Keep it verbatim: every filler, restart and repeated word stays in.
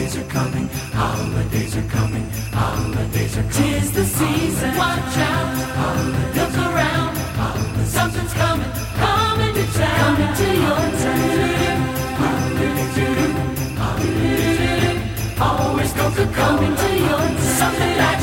holidays are coming, holidays are coming, holidays are coming. Tis the season, watch out, holidays. Look around, holidays. Something's coming, coming to town, coming to your town. Holidays, holidays, always go coming to your town. Something like